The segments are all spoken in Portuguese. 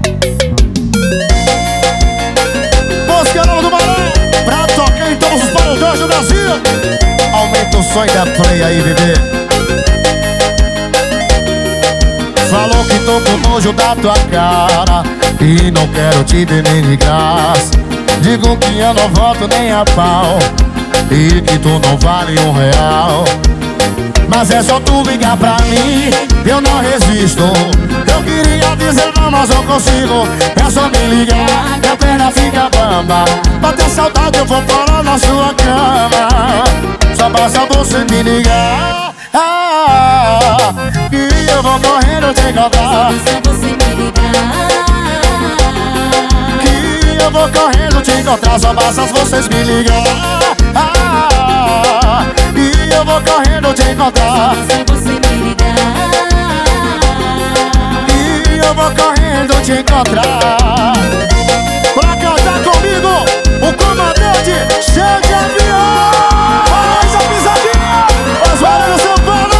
Música nova do Barão, pra tocar em todos os paredões do Brasil. Aumenta o som e dá play aí, bebê. Falou que tô com nojo da tua cara e não quero te ver nem de graça. Digo que eu não volto nem a pau e que tu não vale R$1. Mas é só tu ligar pra mim, eu não resisto. Eu queria dizer não, mas não consigo. É só me ligar que a perna fica bamba. Bater saudade eu vou parar na sua cama. Só basta você me ligar, e eu vou correndo te encontrar. Só você me ligar. Que eu vou correndo te encontrar. Só basta vocês me ligar, e eu vou correndo te encontrar. Só você me ligar. E eu vou correndo te encontrar. Pra cantar comigo, o comandante cheio de avião. Faz a pisadinha, faz barulho São Paulo.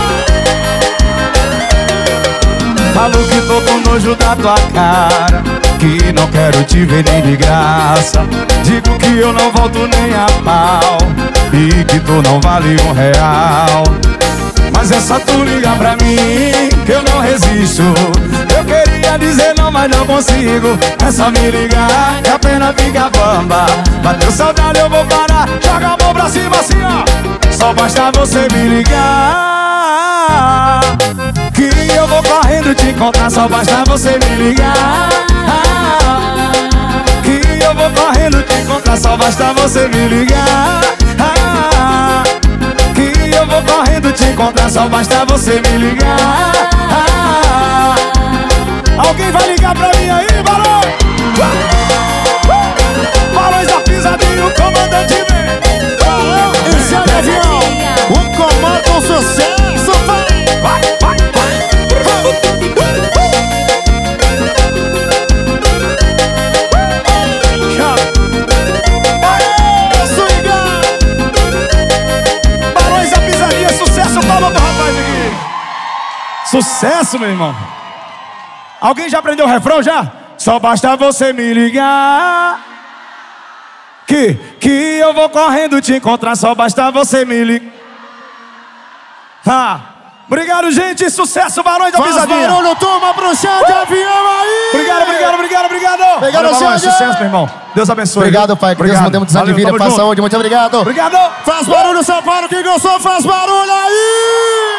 Falo que tô com nojo da tua cara, que não quero te ver nem de graça. Digo que eu não volto nem a pau e que tu não vale R$1. Mas é só tu ligar pra mim que eu não resisto. Eu queria dizer não, mas não consigo. É só me ligar que a pena fica bamba. Bateu saudade eu vou parar. Joga a mão pra cima assim, ó. Só basta você me ligar, que eu vou correndo te encontrar. Só basta você me ligar, que eu vou correndo te encontrar. Só basta você me ligar, que eu vou correndo te encontrar. Só basta você me ligar. Alguém vai ligar pra mim aí, Barão? Barões da Pisadinha, o comandante vem. Barão e seu avião, o comando sucesso, vai. Vai, vai, vai. Aê, swinga. Barões da Pisadinha, sucesso, palma pro rapaz aqui. Sucesso, meu irmão. Alguém já aprendeu o refrão já? Só basta você me ligar, que eu vou correndo te encontrar. Só basta você me ligar. Obrigado, gente. Sucesso, Barões da Faz Pisadinha. barulho, turma, pro chão de avião aí. Obrigado, obrigado, obrigado, obrigado. Obrigado, Valeu, Barões. Xande. Sucesso, meu irmão. Deus abençoe. Obrigado, pai, que Deus mantenha muitos anos de vida, Valeu, paz, tamo junto. saúde, muito obrigado. Obrigado. Faz barulho, São Paulo, quem gostou, faz barulho aí.